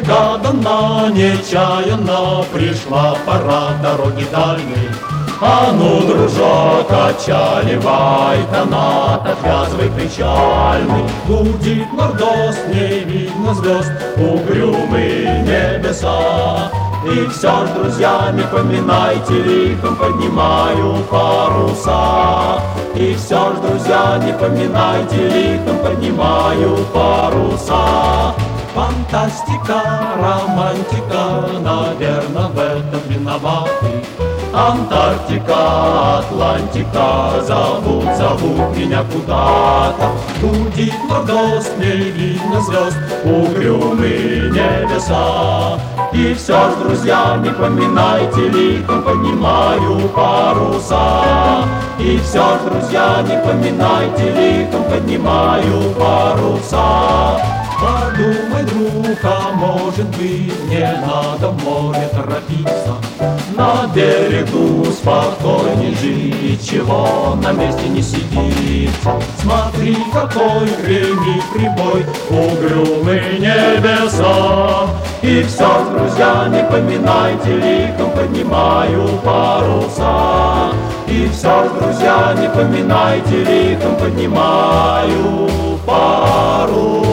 Негаданно, нечаянно пришла пора дороги дальней. А ну, дружок, отчаливай канат, отвязывай причальный. Гудит мордос, не видно звезд, угрюмые небеса. И все ж, друзья, не поминайте, лихом поднимаю паруса. И все ж, друзья, не поминайте, лихом поднимаю паруса. Фантастика, романтика, наверно, в этом виноваты. Антарктика, Атлантика, зовут меня куда-то. Гудит мордос, не видно звезд, угрюмые небеса. И все ж, друзья, не поминайте, лихом поднимаю паруса. И все ж, друзья, не поминайте, лихом поднимаю паруса. Подумай, друг, а может быть, не надо в море торопиться. На берегу спокойней жить, чего на месте не сидит. Смотри, какой гремит прибой, угрюмые небеса. И все, друзья, не поминайте, лихом поднимаю паруса. И все, друзья, не поминайте, лихом поднимаю паруса.